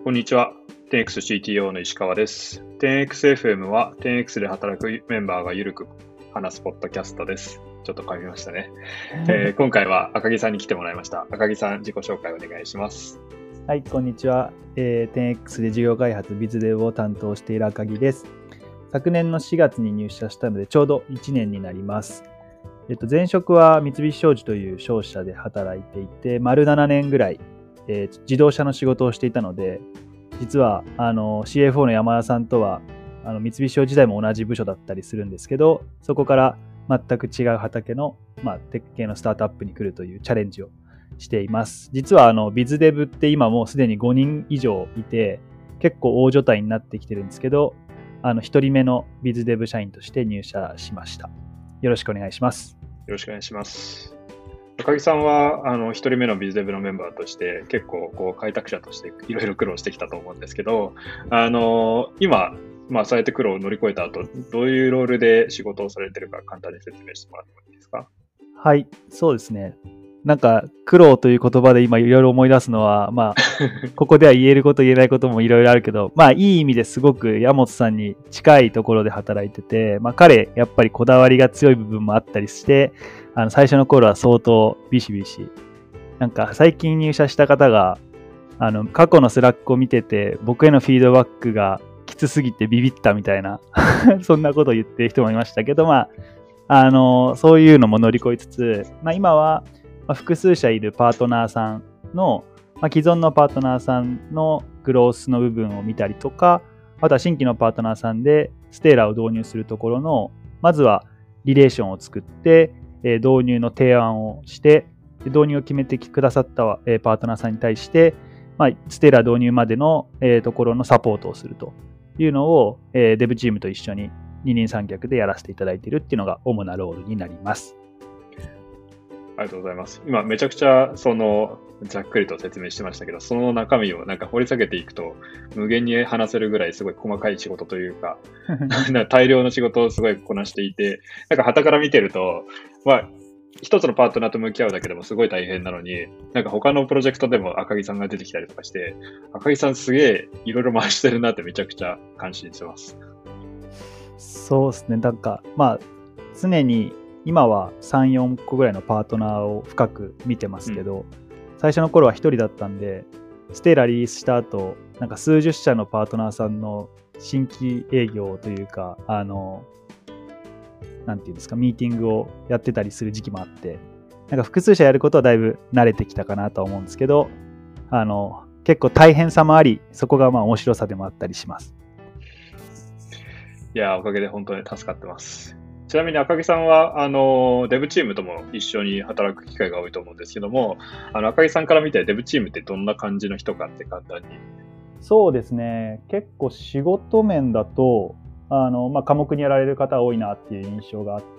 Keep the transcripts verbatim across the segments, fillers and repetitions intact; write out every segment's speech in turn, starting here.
こんにちは。テンエックスシーティーオー の石川です。テンエックスエフエム は テンエックス で働くメンバーがゆるく話すポッドキャストです。ちょっと噛みましたね。えー、今回は赤木さんに来てもらいました。赤木さん、自己紹介お願いします。 はい、こんにちは。えー、テンエックス で事業開発、ビズデブを担当している赤木です。昨年のしがつに入社したので、ちょうどいちねんになります。えっと、前職は三菱商事という商社で働いていて、丸ななねんぐらい、えー、自動車の仕事をしていたので、実はあの シーエフオー の山田さんとはあの三菱商事時代も同じ部署だったりするんですけど、そこから全く違う畑の、まあ、テック系のスタートアップに来るというチャレンジをしています。実はあのビズデブって今もうすでにごにん以上いて、結構大所帯になってきてるんですけど、あのひとりめのビズデブ社員として入社しました。よろしくお願いします。 よろしくお願いします。赤木さんはあのひとりめのビズデブのメンバーとして結構こう開拓者としていろいろ苦労してきたと思うんですけど、あの今、まあ、そうやって苦労を乗り越えた後、どういうロールで仕事をされてるか簡単に説明してもらってもいいですか？ はい、そうですね。なんか苦労という言葉で今いろいろ思い出すのは、まあここでは言えること言えないこともいろいろあるけど、まあいい意味ですごく山本さんに近いところで働いてて、まあ彼やっぱりこだわりが強い部分もあったりして、あの最初の頃は相当ビシビシ、なんか最近入社した方があの過去のスラックを見てて僕へのフィードバックがきつすぎてビビったみたいなそんなことを言ってる人もいましたけど、まああのそういうのも乗り越えつつ、まあ、今は複数社いるパートナーさんの、まあ、既存のパートナーさんのグロースの部分を見たりとか、あとは新規のパートナーさんでステーラを導入するところの、まずはリレーションを作って、えー、導入の提案をして、導入を決めてくださった、えー、パートナーさんに対して、まあ、ステーラ導入までの、えー、ところのサポートをするというのを、えー、デブチームと一緒に二人三脚でやらせていただいているっていうのが主なロールになります。 ありがとうございます。今めちゃくちゃそのざっくりと説明してましたけど、その中身をなんか掘り下げていくと無限に話せるぐらいすごい細かい仕事というか大量の仕事をすごいこなしていて、なんか傍から見てると、まあ一つのパートナーと向き合うだけでもすごい大変なのに、なんか他のプロジェクトでも赤木さんが出てきたりとかして、赤木さんすげえいろいろ回してるなってめちゃくちゃ感心してます。 そうですね。なんかまあ常に今はさん、よんこぐらいのパートナーを深く見てますけど、うん、最初の頃はひとりだったんで、ステーラリリースした後、なんか数十社のパートナーさんの新規営業というか、あの、なんていうんですか、ミーティングをやってたりする時期もあって、なんか複数社やることはだいぶ慣れてきたかなとは思うんですけど、あの、結構大変さもあり、そこがまあ面白さでもあったりします。 いや、おかげで本当に助かってます。ちなみに赤木さんはあのデブチームとも一緒に働く機会が多いと思うんですけども、あの赤木さんから見てデブチームってどんな感じの人かって簡単に。 そうですね、結構仕事面だとあの、まあ、科目にやられる方多いなっていう印象があって、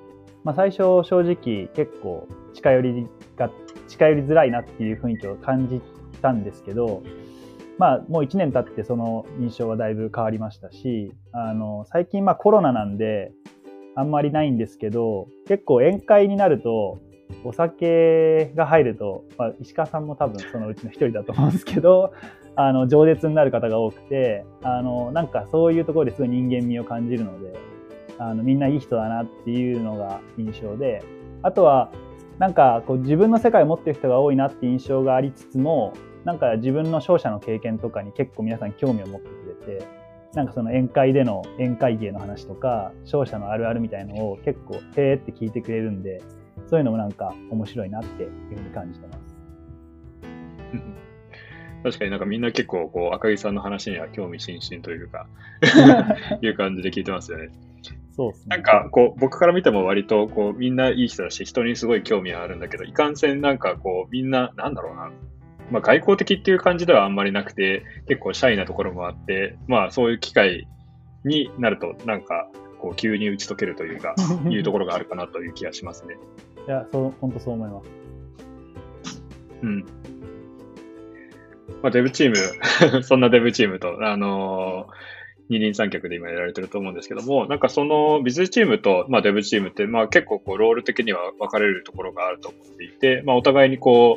まあ、最初正直結構近寄りが近寄りづらいなっていう雰囲気を感じたんですけど、まあ、もういちねん経ってその印象はだいぶ変わりましたし、あの最近まあコロナなんであんまりないんですけど、結構宴会になるとお酒が入ると、まあ、石川さんも多分そのうちの一人だと思うんですけど、あの饒舌になる方が多くて、あのなんかそういうところですごい人間味を感じるので、あのみんないい人だなっていうのが印象で、あとはなんかこう自分の世界を持ってる人が多いなって印象がありつつも、なんか自分の商社の経験とかに結構皆さん興味を持ってくれて、なんかその宴会での宴会芸の話とか商社のあるあるみたいのを結構へーって聞いてくれるんで、そういうのもなんか面白いなっていうふうに感じてます。 確かになんかみんな結構こう赤木さんの話には興味津々というかいう感じで聞いてますよね。 そうですね。 なんかこう僕から見ても割とこうみんないい人だし、人にすごい興味はあるんだけど、いかんせんなんかこうみんななんだろうな、まあ、外交的っていう感じではあんまりなくて、結構シャイなところもあって、まあそういう機会になるとなんかこう急に打ち解けるというかいうところがあるかなという気がしますね。 いや、そう本当そう思います。 うん。まあデブチームそんなデブチームとあのー、二人三脚で今やられてると思うんですけども、なんかそのビズチームと、まあ、デブチームって、まあ、結構こうロール的には分かれるところがあると思っていて、まあ、お互いにこう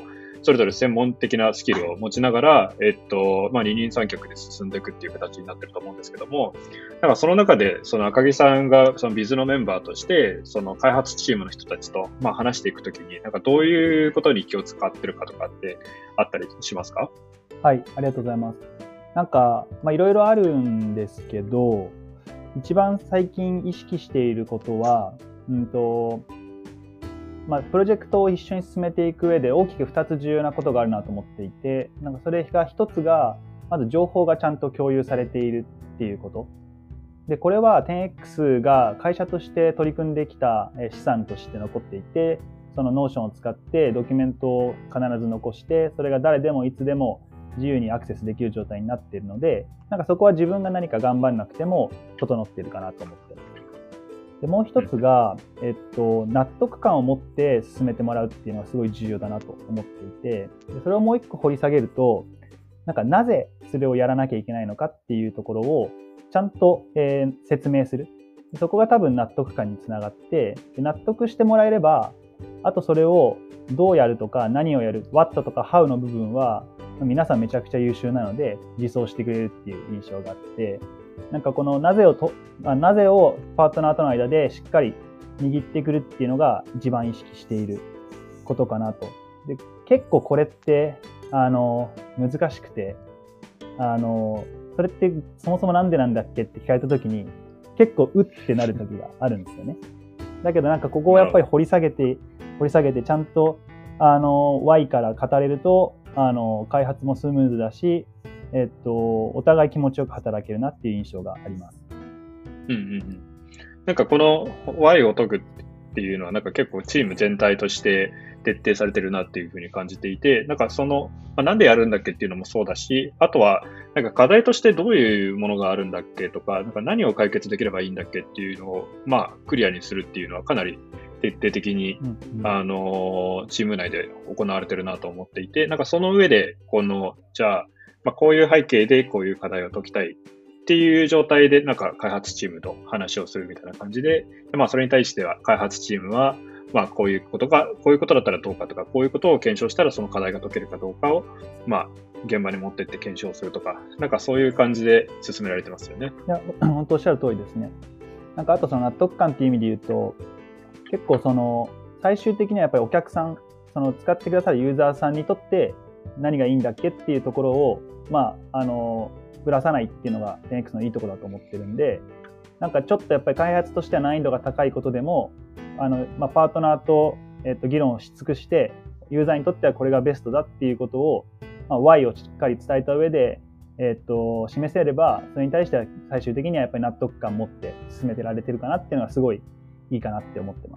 それぞれ専門的なスキルを持ちながら、えっと、まあ、二人三脚で進んでいくっていう形になってると思うんですけども、なんかその中で、その赤木さんがそのビズのメンバーとして、その開発チームの人たちと、まあ、話していくときに、なんかどういうことに気を使ってるかとかってあったりしますか？ はい、ありがとうございます。なんか、まあ、いろいろあるんですけど、一番最近意識していることは、うんと、まあ、プロジェクトを一緒に進めていく上で大きくふたつ重要なことがあるなと思っていて、なんかそれがひとつが、まず情報がちゃんと共有されているっていうこと。で、これは テンエックス が会社として取り組んできた資産として残っていて、その Notion を使ってドキュメントを必ず残して、それが誰でもいつでも自由にアクセスできる状態になっているので、なんかそこは自分が何か頑張んなくても整っているかなと思っています。で、もう一つが、えっと、納得感を持って進めてもらうっていうのはすごい重要だなと思っていて、でそれをもう一個掘り下げると、なんかなぜそれをやらなきゃいけないのかっていうところをちゃんと、えー、説明する。そこが多分納得感につながって、で納得してもらえれば、あとそれをどうやるとか何をやる、what とか how の部分は皆さんめちゃくちゃ優秀なので実装してくれるっていう印象があって、なんかこのなぜをと、なぜをパートナーとの間でしっかり握ってくるっていうのが一番意識していることかなと。で、結構これってあの難しくて、あのそれってそもそもなんでなんだっけって聞かれた時に結構うってなる時があるんですよね。だけどなんかここをやっぱり掘り下げて掘り下げてちゃんとあの ワイ から語れるとあの開発もスムーズだし、えっと、お互い気持ちよく働けるなっていう印象があります。 うんうんうん。なんかこの ワイ を解くっていうのはなんか結構チーム全体として徹底されてるなっていうふうに感じていて、なんかその、まあ、なんでやるんだっけっていうのもそうだし、あとはなんか課題としてどういうものがあるんだっけとか、なんか何を解決できればいいんだっけっていうのを、まあクリアにするっていうのはかなり徹底的に、うんうん、あの、チーム内で行われてるなと思っていて、なんかその上で、この、じゃあ、まあ、こういう背景でこういう課題を解きたいっていう状態で、なんか開発チームと話をするみたいな感じで、まあそれに対しては開発チームは、まあこういうことが、こういうことだったらどうかとか、こういうことを検証したらその課題が解けるかどうかを、まあ現場に持ってって検証するとか、なんかそういう感じで進められてますよね。 いや、本当おっしゃる通りですね。なんかあとその納得感っていう意味で言うと、結構その最終的にはやっぱりお客さん、その使ってくださるユーザーさんにとって何がいいんだっけっていうところを、まあ、あの、ぶらさないっていうのが テンエックス のいいところだと思ってるんで、なんかちょっとやっぱり開発としては難易度が高いことでも、あの、まあ、パートナーと、えっと、議論をし尽くして、ユーザーにとってはこれがベストだっていうことを、まあ、ワイ をしっかり伝えた上で、えっと、示せれば、それに対しては最終的にはやっぱり納得感を持って進めてられてるかなっていうのはすごいいいかなって思ってます。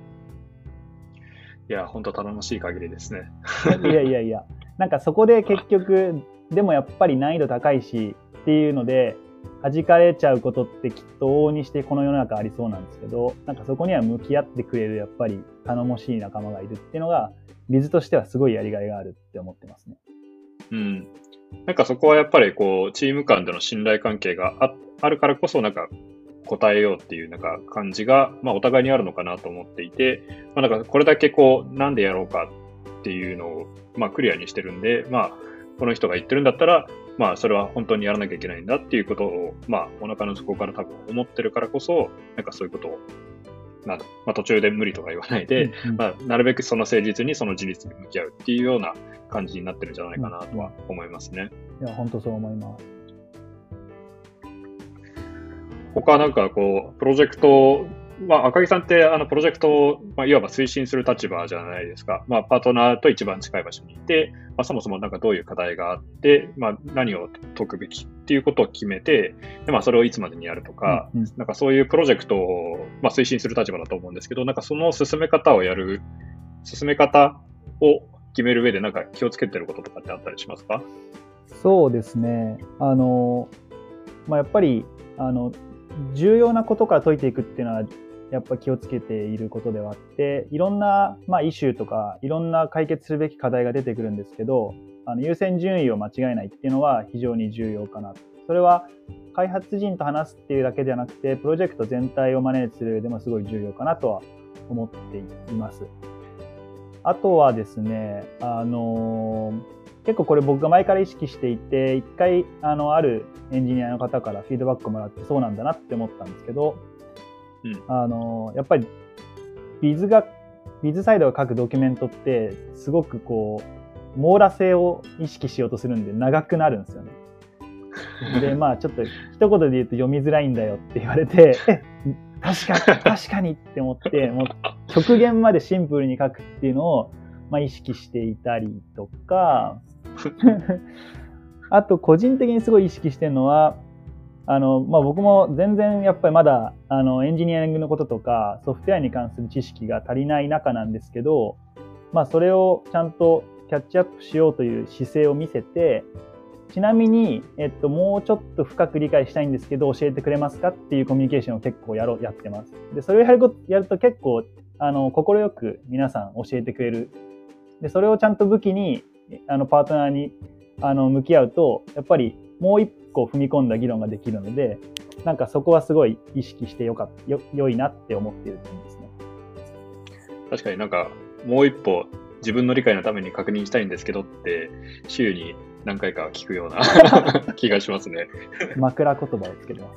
いや、本当頼もしい限りですね。 いやいやいや、なんかそこで結局、でもやっぱり難易度高いしっていうので、弾かれちゃうことってきっと往々にしてこの世の中ありそうなんですけど、なんかそこには向き合ってくれるやっぱり頼もしい仲間がいるっていうのが、ビズとしてはすごいやりがいがあるって思ってますね。 うん。なんかそこはやっぱりこう、チーム間での信頼関係が あ, あるからこそ、なんか答えようっていうなんか感じが、まあお互いにあるのかなと思っていて、まあなんかこれだけこう、なんでやろうかっていうのを、まあクリアにしてるんで、まあこの人が言ってるんだったら、まあそれは本当にやらなきゃいけないんだっていうことを、まあお腹の底から多分思ってるからこそ、なんかそういうことを、なんだ、まあ途中で無理とか言わないで、うんうん、まあなるべくその誠実にその事実に向き合うっていうような感じになってるんじゃないかなとは思いますね。 うん、いや、本当そう思います。 他なんかこう、プロジェクト、まあ赤木さんってあのプロジェクトを、まあ、いわば推進する立場じゃないですか。まあパートナーと一番近い場所にいて、まあ、そもそもなんかどういう課題があって、まあ何を解くべきっていうことを決めて、でまあそれをいつまでにやるとか、うんうん、なんかそういうプロジェクトを、まあ、推進する立場だと思うんですけど、なんかその進め方をやる、進め方を決める上でなんか気をつけてることとかってあったりしますか？ そうですね。あの、まあやっぱり、あの、重要なことから解いていくっていうのはやっぱ気をつけていることではあって、いろんな、まあ、イシューとかいろんな解決するべき課題が出てくるんですけど、あの優先順位を間違えないっていうのは非常に重要かな。それは開発陣と話すっていうだけではなくて、プロジェクト全体をマネージする上でもすごい重要かなとは思っています。 あとはですね、あのー、結構これ僕が前から意識していて、一回あのあるエンジニアの方からフィードバックをもらってそうなんだなって思ったんですけど、うん、あのー、やっぱり Biz が Biz サイドが書くドキュメントってすごくこう網羅性を意識しようとするんで長くなるんですよね。でまあちょっと一言で言うと読みづらいんだよって言われて、え確かに確かにって思ってもう極限までシンプルに書くっていうのを、まあ、意識していたりとかあと個人的にすごい意識してるのはあの、まあ、僕も全然やっぱりまだあのエンジニアリングのこととかソフトウェアに関する知識が足りない中なんですけど、まあ、それをちゃんとキャッチアップしようという姿勢を見せて、ちなみに、えっと、もうちょっと深く理解したいんですけど教えてくれますかっていうコミュニケーションを結構やろうやってます。でそれをやることやると結構あの快く皆さん教えてくれる。でそれをちゃんと武器にあのパートナーにあの向き合うとやっぱりもう一個踏み込んだ議論ができるので、なんかそこはすごい意識してよかったよ良いなって思っている点ですね。 確かになんかもう一歩自分の理解のために確認したいんですけどって週に何回か聞くような気がしますね。 枕言葉をつけてます。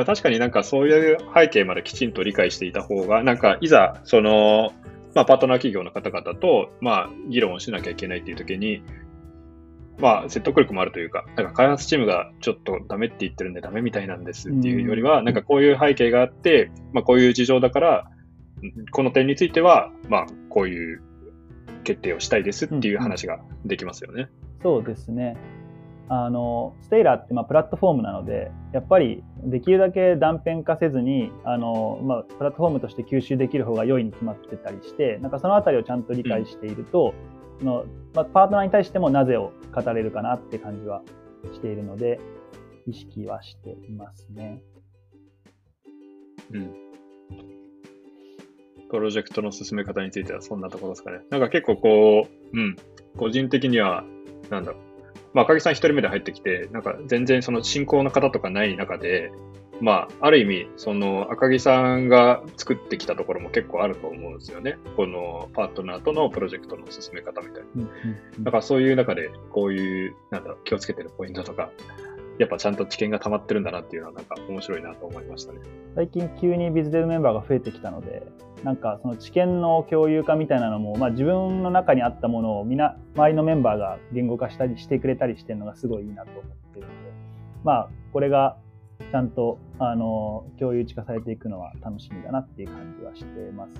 確かになんかそういう背景まできちんと理解していた方が、なんかいざその、まあ、パートナー企業の方々と、まあ、議論をしなきゃいけないっていう時に、まあ、説得力もあるというか、なんか開発チームがちょっとダメって言ってるんでダメみたいなんですっていうよりは、なんかこういう背景があって、まあ、こういう事情だから、この点については、まあ、こういう決定をしたいですっていう話ができますよね。うんうん、 そうですね。あのステイラーってまあプラットフォームなので、やっぱりできるだけ断片化せずにあの、まあ、プラットフォームとして吸収できる方が良いに決まってたりして、なんかそのあたりをちゃんと理解していると、うん、のまあ、パートナーに対してもなぜを語れるかなって感じはしているので意識はしていますね。 うん。プロジェクトの進め方についてはそんなところですかね。なんか結構こう、うん、個人的には、なんだろう、まあ、赤木さん一人目で入ってきて、なんか全然その進行の方とかない中で、まあ、ある意味、その赤木さんが作ってきたところも結構あると思うんですよね。このパートナーとのプロジェクトの進め方みたいな。だからそういう中で、こういう、なんだろう、気をつけてるポイントとか、やっぱちゃんと知見が溜まってるんだなっていうのはなんか面白いなと思いましたね。 最近急にビズデブメンバーが増えてきたので、なんかその知見の共有化みたいなのも、まあ、自分の中にあったものをみんな周りのメンバーが言語化したりしてくれたりしてるのがすごいいいなと思っているので、まあこれがちゃんとあの共有値化されていくのは楽しみだなっていう感じはしてますね。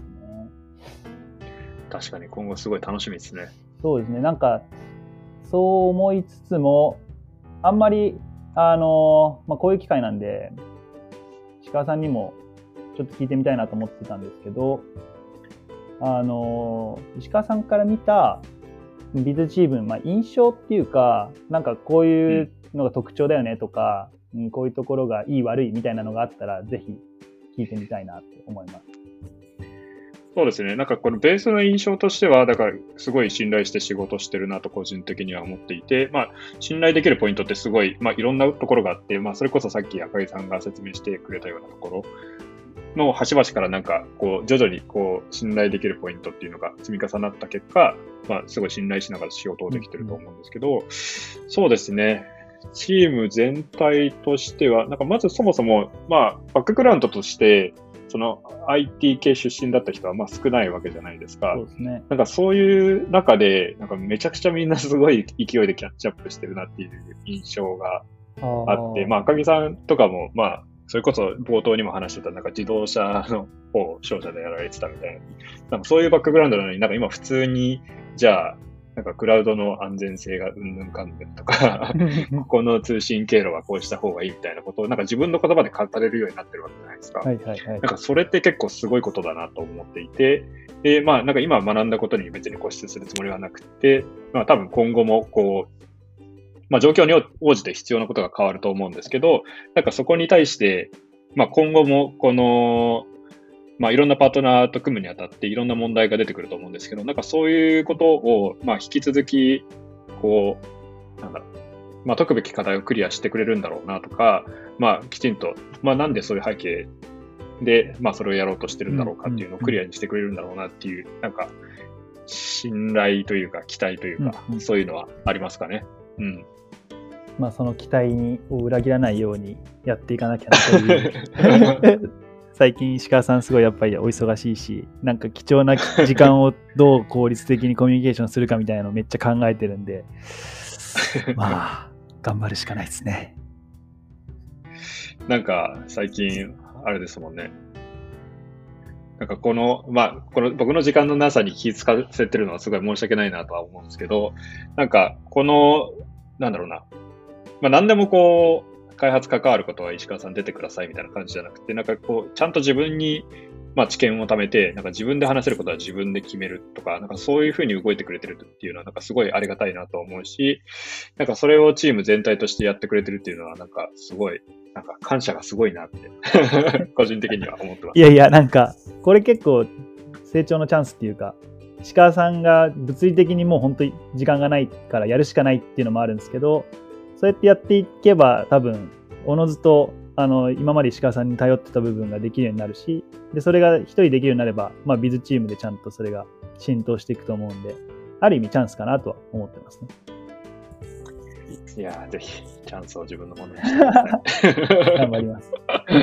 確かに今後すごい楽しみですね。 そうですね。なんかそう思いつつもあんまりあの、まあ、こういう機会なんで石川さんにもちょっと聞いてみたいなと思ってたんですけど、あの石川さんから見たビズチーム、まあ、印象っていうか、なんかこういうのが特徴だよねとか、うん、こういうところがいい悪いみたいなのがあったらぜひ聞いてみたいなと思います。 そうですね。なんかこのベースの印象としては、だからすごい信頼して仕事してるなと個人的には思っていて、まあ信頼できるポイントってすごい、まあいろんなところがあって、まあそれこそさっき赤木さんが説明してくれたようなところの端々からなんかこう徐々にこう信頼できるポイントっていうのが積み重なった結果、まあすごい信頼しながら仕事をできてると思うんですけど、うん、そうですね。チーム全体としては、なんかまずそもそも、まあバックグラウンドとして、その アイティー 系出身だった人はまあ少ないわけじゃないですか。 そうですね。 なんかそういう中で、なんかめちゃくちゃみんなすごい勢いでキャッチアップしてるなっていう印象があって、まあ赤木さんとかも、まあそれこそ冒頭にも話してたなんか自動車の方、商社でやられてたみたいな、なんかそういうバックグラウンドなのになんか今普通に、じゃあ、なんかクラウドの安全性がうんぬんかんぬんとか、ここの通信経路はこうした方がいいみたいなことをなんか自分の言葉で語れるようになってるわけじゃないですか。 はいはいはい。なんかそれって結構すごいことだなと思っていて、で、まあなんか今学んだことに別に固執するつもりはなくて、まあ多分今後もこう、まあ状況に応じて必要なことが変わると思うんですけど、なんかそこに対して、まあ今後もこの、まあいろんなパートナーと組むにあたっていろんな問題が出てくると思うんですけど、なんかそういうことを、まあ引き続き、こう、なんだろう、まあ解くべき課題をクリアしてくれるんだろうなとか、まあきちんと、まあなんでそういう背景で、まあ、それをやろうとしてるんだろうかっていうのをクリアにしてくれるんだろうなっていう、なんか、信頼というか、期待というか、 うんうん、 そういうのはありますかね。うん。 まあ、その期待にを裏切らないようにやっていかなきゃなという。最近石川さんすごいやっぱりお忙しいし、なんか貴重な時間をどう効率的にコミュニケーションするかみたいなのをめっちゃ考えてるんで、まあ頑張るしかないですね。 なんか最近あれですもんね。なんかこの、まあ、この僕の時間のなさに気使わせてるのはすごい申し訳ないなとは思うんですけど、なんかこの、なんだろうな、まあ何でもこう、開発関わることは石川さん出てくださいみたいな感じじゃなくて、なんかこう、ちゃんと自分に、まあ、知見を貯めて、なんか自分で話せることは自分で決めるとか、なんかそういうふうに動いてくれてるっていうのは、なんかすごいありがたいなと思うし、なんかそれをチーム全体としてやってくれてるっていうのは、なんかすごい、なんか感謝がすごいなって、個人的には思ってます。 いやいや、なんか、これ結構成長のチャンスっていうか、石川さんが物理的にもう本当に時間がないからやるしかないっていうのもあるんですけど、そうやってやっていけば多分おのずとあの今まで石川さんに頼ってた部分ができるようになるし、でそれが一人できるようになれば、まあ、ビズチームでちゃんとそれが浸透していくと思うんで、ある意味チャンスかなとは思ってますね。 いやー、ぜひチャンスを自分のものにしてください。 頑張ります。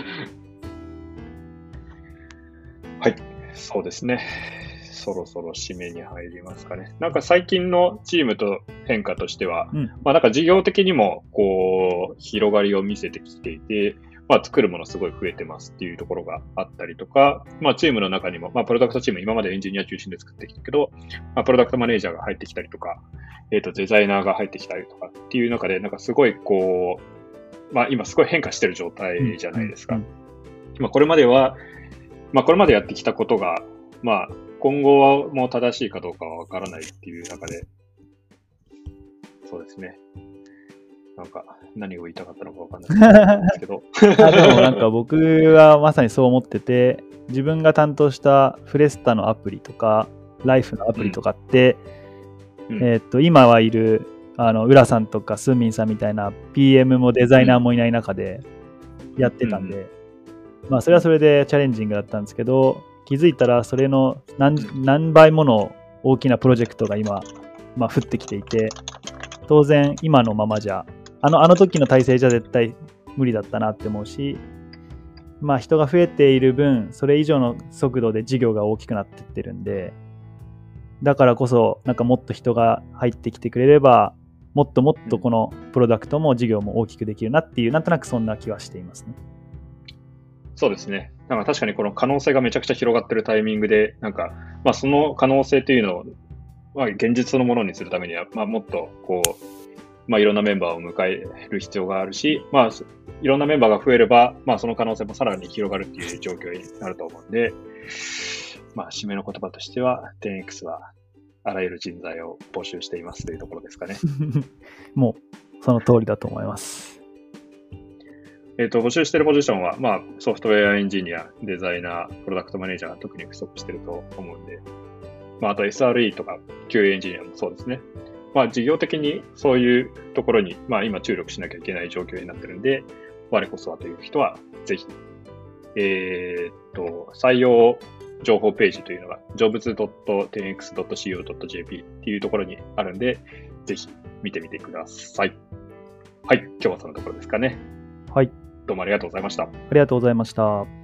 はい、そうですね。そろそろ締めに入りますかね。なんか最近のチームと変化としては、うん、まあなんか事業的にもこう広がりを見せてきていて、まあ作るものすごい増えてますっていうところがあったりとか、まあチームの中にも、まあプロダクトチーム今までエンジニア中心で作ってきたけど、まあプロダクトマネージャーが入ってきたりとか、えっとデザイナーが入ってきたりとかっていう中で、なんかすごいこう、まあ今すごい変化してる状態じゃないですか。うんうん、まあこれまでは、まあこれまでやってきたことが、まあ今後はもう正しいかどうかはわからないっていう中で、そうですね。なんか何を言いたかったのかわかんないんですけど。 あでもなんか僕はまさにそう思ってて、自分が担当したフレスタのアプリとか、ライフのアプリとかって、うん、えー、っと今はいるあの浦さんとかスンミンさんみたいな ピーエム もデザイナーもいない中でやってたんで、うん、まあそれはそれでチャレンジングだったんですけど、気づいたらそれの 何, 何倍もの大きなプロジェクトが今、まあ、降ってきていて、当然今のままじゃあのあの時の体制じゃ絶対無理だったなって思うし、まあ人が増えている分それ以上の速度で事業が大きくなっていってるんで、だからこそなんかもっと人が入ってきてくれればもっともっとこのプロダクトも事業も大きくできるなっていう、なんとなくそんな気はしていますね。 そうですね。なんか確かにこの可能性がめちゃくちゃ広がってるタイミングで、なんか、まあその可能性というのを、まあ現実のものにするためには、まあもっとこう、まあいろんなメンバーを迎える必要があるし、まあいろんなメンバーが増えれば、まあその可能性もさらに広がるっていう状況になると思うんで、まあ締めの言葉としては、テンエックス はあらゆる人材を募集していますというところですかね。 もうその通りだと思います。 えっと、募集しているポジションは、まあ、ソフトウェアエンジニア、デザイナー、プロダクトマネージャーが特に不足していると思うんで、まあ、あと エスアールイー とか キューエー エンジニアもそうですね。まあ、事業的にそういうところに、まあ、今注力しなきゃいけない状況になってるんで、我こそはという人は、ぜひ、えー、っと、採用情報ページというのが、ジョブズ ドットテンエックス ドット シーオー ドット ジェーピー っていうところにあるんで、ぜひ見てみてください。はい、今日はそのところですかね。 はい。 どうもありがとうございました。ありがとうございました。